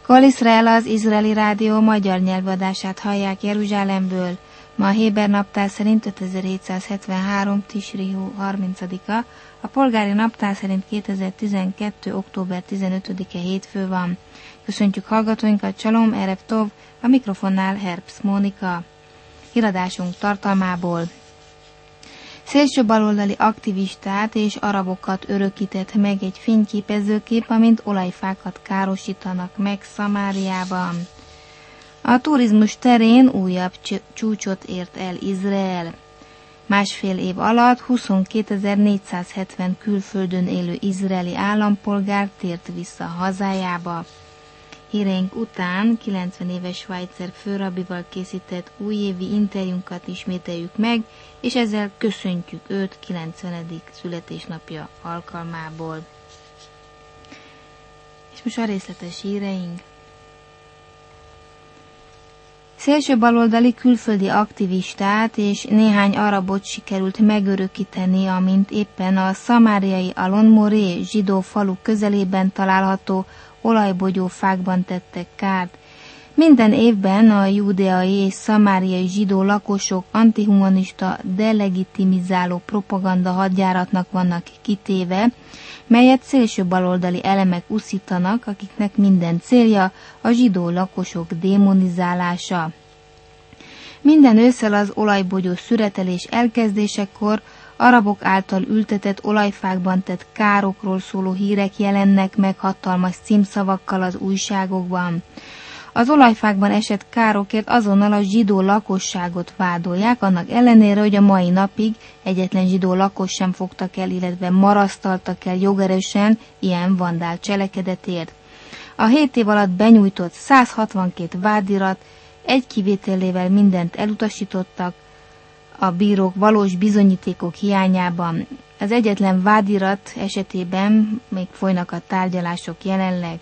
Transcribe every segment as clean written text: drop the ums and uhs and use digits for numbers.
Kol Izrael, az izraeli rádió magyar nyelvadását hallják Jeruzsálemből. Ma a héber naptár szerint 5773. Tisri 30-a, a polgári naptár szerint 2012. október 15-e hétfő van. Köszöntjük hallgatóinkat, Csalom, Erev Tov, a mikrofonnál Herbst Mónika. Híradásunk tartalmából. Szélsőbaloldali aktivistát és arabokat örökített meg egy fényképezőkép, amint olajfákat károsítanak meg Szamáriában. A turizmus terén újabb csúcsot ért el Izrael. Másfél év alatt 22.470 külföldön élő izraeli állampolgár tért vissza hazájába. Híreink után 90 éves Schweitzer főrabbival készített újévi interjúnkat ismételjük meg, és ezzel köszöntjük őt 90. születésnapja alkalmából. És most a részletes híreink. Szélsőbaloldali külföldi aktivistát és néhány arabot sikerült megörökíteni, amint éppen a szamáriai Alon Moré zsidó falu közelében található olajbogyófákban tettek kárt. Minden évben a júdeai és szamáriai zsidó lakosok antihumanista, delegitimizáló propaganda hadjáratnak vannak kitéve, melyet szélsőbaloldali elemek uszítanak, akiknek minden célja a zsidó lakosok démonizálása. Minden ősszel az olajbogyó szüretelés elkezdésekor arabok által ültetett olajfákban tett károkról szóló hírek jelennek meg hatalmas címszavakkal az újságokban. Az olajfákban esett károkért azonnal a zsidó lakosságot vádolják, annak ellenére, hogy a mai napig egyetlen zsidó lakos sem fogtak el, illetve marasztaltak el jogerősen ilyen vandál cselekedetért. A 7 év alatt benyújtott 162 vádirat, egy kivételével mindent elutasítottak, a bírók valós bizonyítékok hiányában. Az egyetlen vádirat esetében még folynak a tárgyalások jelenleg.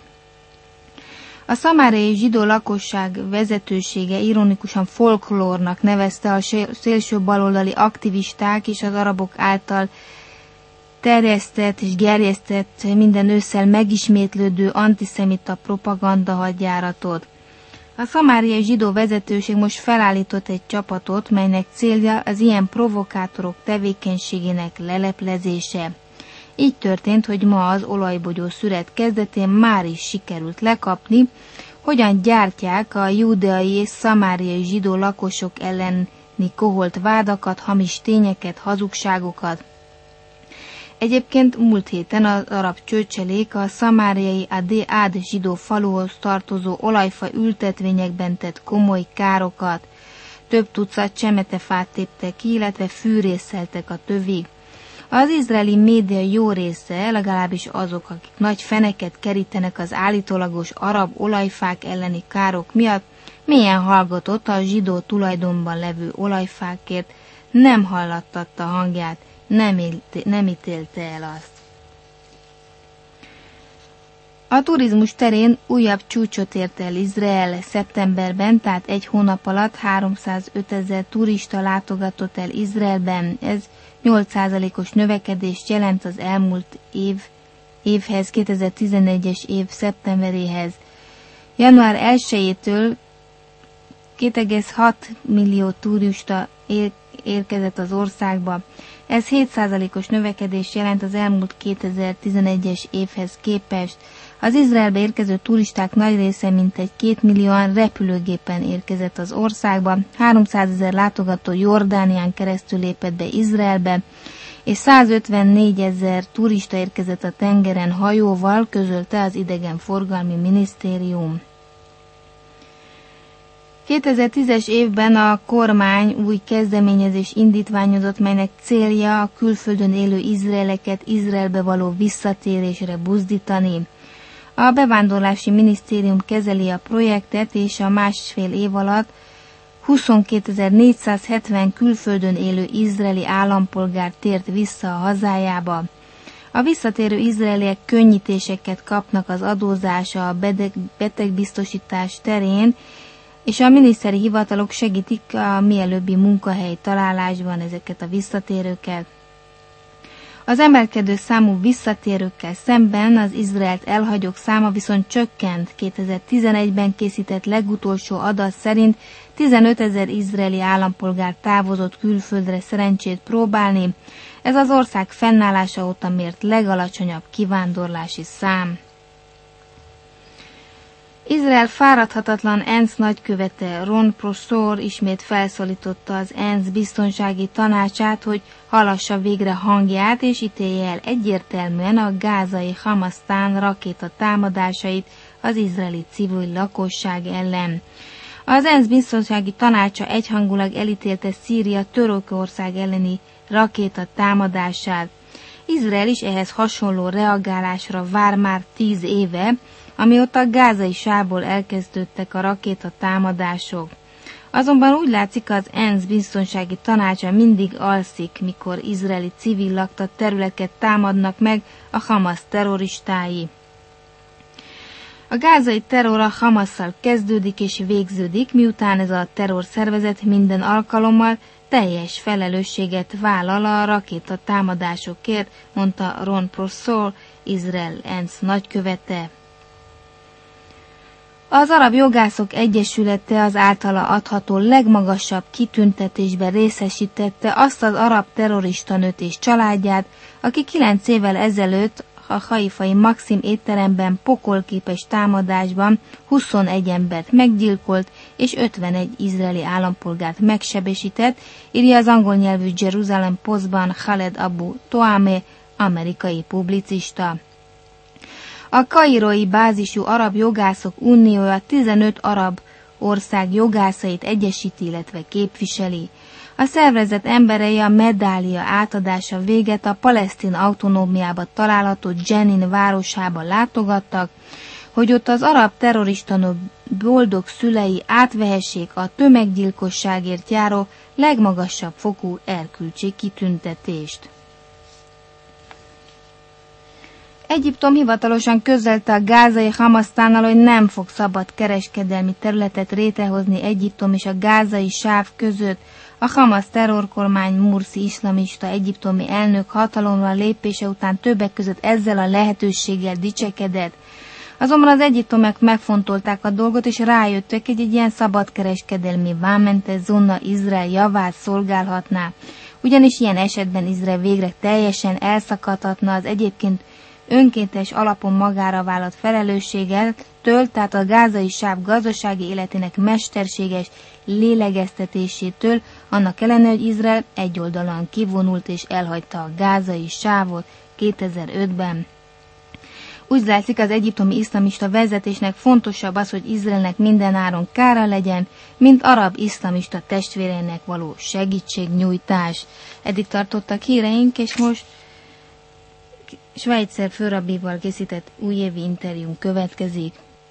A szamáriai zsidó lakosság vezetősége ironikusan folklórnak nevezte a szélső baloldali aktivisták és az arabok által terjesztett és gerjesztett minden ősszel megismétlődő antiszemita propaganda hadjáratot. A szamáriai zsidó vezetőség most felállított egy csapatot, melynek célja az ilyen provokátorok tevékenységének leleplezése. Így történt, hogy ma az olajbogyó szüret kezdetén már is sikerült lekapni, hogyan gyártják a júdeai és szamáriai zsidó lakosok elleni koholt vádakat, hamis tényeket, hazugságokat. Egyébként múlt héten az arab csőcselék a szamáriai Ád zsidó faluhoz tartozó olajfa ültetvényekben tett komoly károkat. Több tucat csemetefát téptek ki, illetve fűrészeltek a tövig. Az izraeli média jó része, legalábbis azok, akik nagy feneket kerítenek az állítólagos arab olajfák elleni károk miatt, mélyen hallgatott a zsidó tulajdonban levő olajfákért, nem hallattatta hangját, nem ítélte el azt. A turizmus terén újabb csúcsot ért el Izrael szeptemberben, tehát egy hónap alatt 305 000 turista látogatott el Izraelben. Ez 8%-os növekedést jelent az elmúlt évhez, 2011-es év szeptemberéhez. Január 1-től 2,6 millió turista érkezett az országba. Ez 7%-os növekedést jelent az elmúlt 2011-es évhez képest. Az Izraelbe érkező turisták nagy része mintegy 2 millióan repülőgépen érkezett az országba, 300 000 látogató Jordánián keresztül lépett be Izraelbe, és 154 000 turista érkezett a tengeren hajóval, közölte az idegenforgalmi minisztérium. 2010-es évben a kormány új kezdeményezés indítványozott, melynek célja a külföldön élő izraeleket Izraelbe való visszatérésre buzdítani. A bevándorlási minisztérium kezeli a projektet, és a másfél év alatt 22.470 külföldön élő izraeli állampolgár tért vissza a hazájába. A visszatérő izraeliek könnyítéseket kapnak az adózás, a betegbiztosítás terén, és a miniszteri hivatalok segítik a mielőbbi munkahely találásban ezeket a visszatérőket. Az emelkedő számú visszatérőkkel szemben az Izraelt elhagyók száma viszont csökkent. 2011-ben készített legutolsó adat szerint 15 000 izraeli állampolgár távozott külföldre szerencsét próbálni. Ez az ország fennállása óta mért legalacsonyabb kivándorlási szám. Izrael fáradhatatlan ENSZ nagykövete Ron Prosor ismét felszólította az ENSZ biztonsági tanácsát, hogy hallassa végre hangját és ítélje el egyértelműen a gázai Hamasztán rakéta támadásait az izraeli civil lakosság ellen. Az ENSZ biztonsági tanácsa egyhangulag elítélte Szíria Törökország elleni rakéta támadását. Izrael is ehhez hasonló reagálásra vár már 10 éve, amióta a gázai sávból elkezdődtek a rakéta támadások. Azonban úgy látszik, az ENSZ biztonsági tanácsa mindig alszik, mikor izraeli civil lakta területeket támadnak meg a Hamasz terroristái. A gázai terror a Hamasszal kezdődik és végződik, miután ez a terrorszervezet minden alkalommal teljes felelősséget vállal a rakéta támadásokért, mondta Ron Prosor, Izrael ENSZ nagykövete. Az Arab Jogászok Egyesülete az általa adható legmagasabb kitüntetésben részesítette azt az arab terroristanőt és családját, aki 9 évvel ezelőtt a haifai Maxim étteremben pokolképes támadásban 21 embert meggyilkolt és 51 izraeli állampolgárt megsebesített, írja az angol nyelvű Jerusalem Postban Khaled Abu Toame, amerikai publicista. A kairói bázisú Arab Jogászok Uniója 15 arab ország jogászait egyesíti, illetve képviseli. A szervezet emberei a medália átadása véget a palesztin autonómiába található Jenin városába látogattak, hogy ott az arab terroristanok boldog szülei átvehessék a tömeggyilkosságért járó legmagasabb fokú erkölcsi kitüntetést. Egyiptom hivatalosan közölte a gázai Hamasztánnal, hogy nem fog szabad kereskedelmi területet létrehozni Egyiptom és a gázai sáv között. A Hamasz terrorkormány Mursi iszlamista egyiptomi elnök hatalomra lépése után többek között ezzel a lehetőséggel dicsekedett. Azonban az egyiptomiak megfontolták a dolgot, és rájöttek, hogy egy ilyen szabadkereskedelmi vámmentes zóna Izrael javát szolgálhatná. Ugyanis ilyen esetben Izrael végre teljesen elszakadhatna az egyébként önkéntes alapon magára vállalt felelősségetől, tehát a gázai sáv gazdasági életének mesterséges lélegeztetésétől, annak ellenére, hogy Izrael egyoldalúan kivonult és elhagyta a gázai sávot 2005-ben. Úgy látszik, az egyiptomi iszlamista vezetésnek fontosabb az, hogy Izraelnek mindenáron kára legyen, mint arab iszlamista testvéreinek való segítségnyújtás. Eddig tartottak híreink, és most Schweitzer főrabbival készített újévi interjún következik.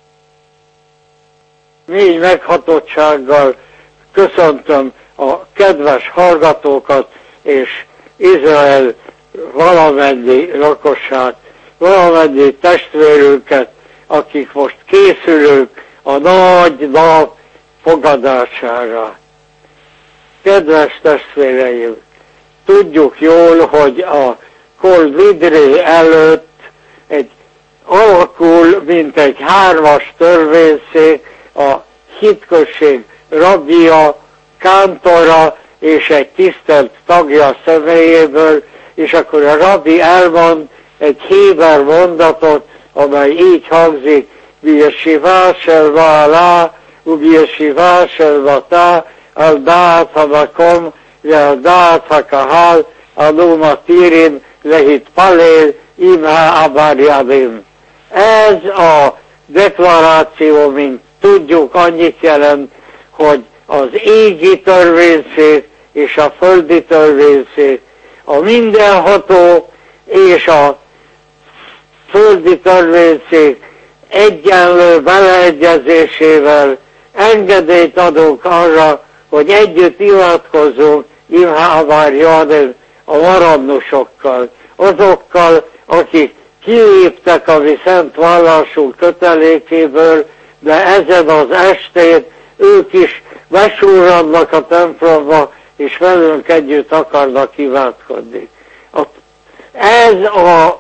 Mély meghatottsággal köszöntöm a kedves hallgatókat és Izrael valamennyi lakosát, valamennyi testvérünket, akik most készülünk a nagy nap fogadására. Kedves testvéreim, tudjuk jól, hogy a Kol Nidre előtt alakul, mint egy 3-as törvényszék, a hitközség rabbija, kántora és egy tisztelt tagja személyéből, és akkor a rabbi elmond egy héber mondatot, amely így hangzik: Bieshivá shel va'alá, ubieshivá shel vatá, al da'at hamakom, ve'al da'at hakahal, anu matirim lehit palél, imha abar yadim. Ez a deklaráció, mint tudjuk, annyit jelent, hogy az égi törvényszék és a földi törvényszék, a mindenható és a földi törvényszék egyenlő beleegyezésével engedélyt adunk arra, hogy együtt imádkozzunk imha abar yadim, a maradnosokkal, azokkal, akik kiléptek a mi szent vallásunk kötelékéből, de ezen az estén ők is besúrannak a templomba, és velünk együtt akarnak imádkodni. A Ez a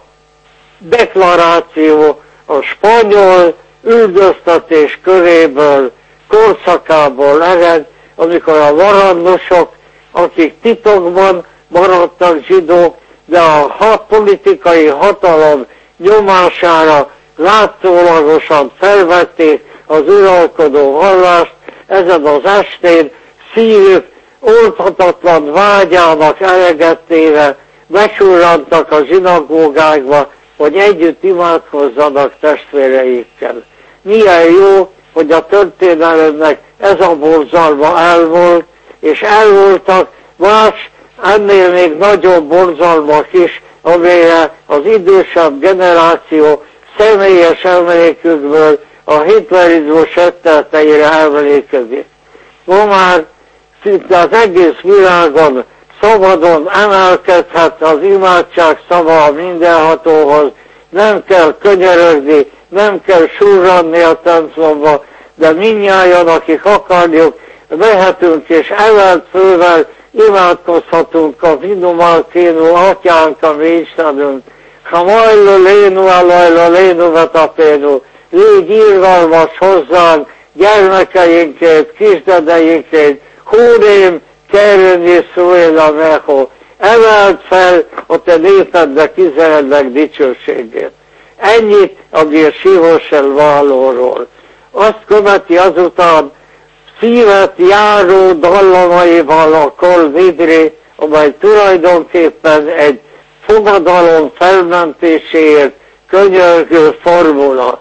deklaráció a spanyol üldöztetés köréből, korszakából ered, amikor a varandosok, akik titokban maradtak zsidók, de a politikai hatalom nyomására látszólagosan felvették az uralkodó vallást, ezen az estén szívük oldhatatlan vágyának eleget téve besurrantak a zsinagógákba, hogy együtt imádkozzanak testvéreikkel. Milyen jó, hogy a történelemnek ez a borzalma elvolt, és elvoltak más, ennél még nagyobb borzalmak is, amelyre az idősebb generáció személyes emlékükből a hitlerizmus tetteire emlékezik. Ma már szinte az egész világon szabadon emelkedhet az imádság szava a mindenhatóhoz, nem kell könyörögni, nem kell surranni a templomba, de mindnyájan, akik akarjuk, mehetünk és emelt fővel imádkozhatunk a vinumalkénu atyánk, ami Istenünk. Ha majlo lénu, alajlo lénu vetapénu, légy irgalmas hozzánk, gyermekeinkért, kisdedeinkért, húrém, kerülni szújla meho, emeld fel a te népednek, Izraelnek dicsőségét. Ennyit a Bir Sivosel Válóról. Azt követi azután szívet járó dallamaival a Kol Nidri, amely tulajdonképpen egy fogadalom felmentéséért könyörgő formula.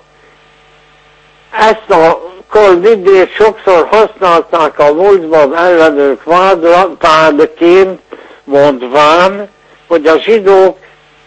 Ezt a Kol Nidrit sokszor használták a múltban ellenők vádként, mondván, hogy a zsidók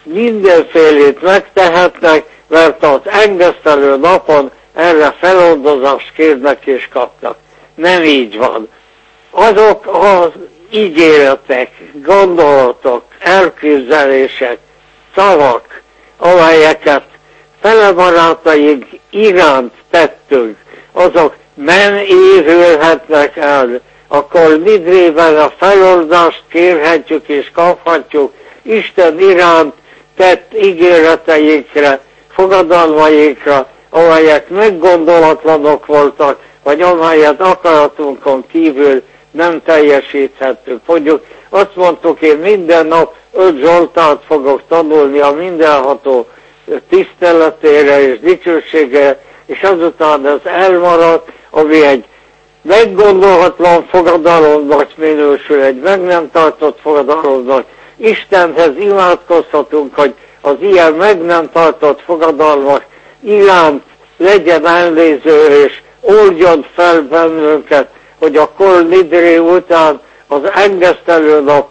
mindenfélét megtehetnek, mert az engesztelő napon erre feloldozást kérnek és kapnak. Nem így van. Azok az ígéretek, gondolatok, elképzelések, szavak, amelyeket felebarátaink iránt tettünk, azok nem évülhetnek el. Akkor Nidrében a feloldást kérhetjük és kaphatjuk Isten iránt tett ígéreteinkre, fogadalmainkra, amelyek meggondolatlanok voltak, vagy amelyet akaratunkon kívül nem teljesíthettük. Mondjuk azt mondtuk, én minden nap 5 Zsoltárt fogok tanulni a mindenható tiszteletére és dicsőségére, és azután ez elmaradt, ami egy meggondolhatlan fogadalomnak minősül, egy meg nem tartott fogadalomnak. Istenhez imádkozhatunk, hogy az ilyen meg nem tartott fogadalmak iránt legyen elnéző, és oldjon fel bennünket, hogy a Kol Nidri után az engesztelő nap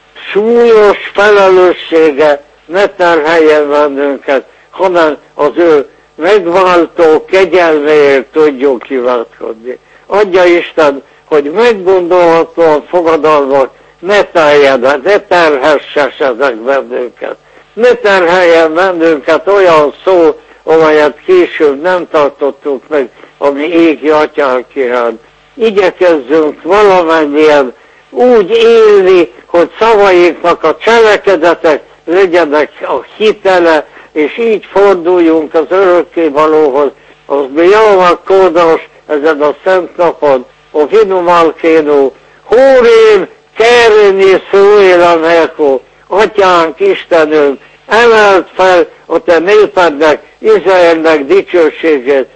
súlyos felelőssége ne terheljen bennünket, hanem az ő megváltó kegyelméért tudjunk imádkozni. Adja Isten, hogy meggondolhatóan fogadalmak ne teljenek, ne terhessenek bennünket. Ne terheljen bennünket olyan szó, amelyet később nem tartottunk meg, ami égi atyánk iránt. Igyekezzünk valamennyien úgy élni, hogy szavainknak a cselekedetek legyenek a hitele, és így forduljunk az örökkévalóhoz, az Bjavak Kódos ezen a szent napon, a Vinumalkénu, Hórém, Kereni Szújla Mekó, Atyánk, Istenünk, emeld fel a te népednek, Izraelnek dicsőségét,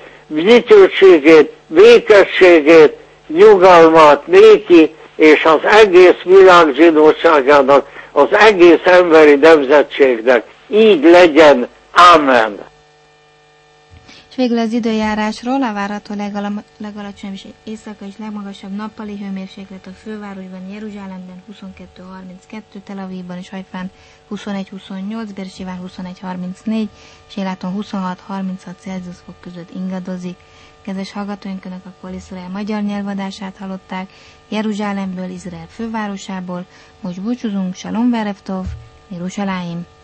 békességét, nyugalmát néki, és az egész világ zsidóságának, az egész emberi nemzetségnek. Így legyen. Amen. És végül az időjárásról a várható legalacsonyabb és éjszaka és legmagasabb nappali hőmérséklet a fővárosban, Jeruzsálemben 22-32, Tel Avivban és Hajfán 21-28, Bérsiván 21-34, és Éláton 26-36 Celsius fok között ingadozik. Kedves hallgatóink, Önök a Kol Izrael magyar nyelvadását hallották Jeruzsálemből, Izrael fővárosából. Most búcsúzunk, Shalom Verev Tov, Jeruzsálem.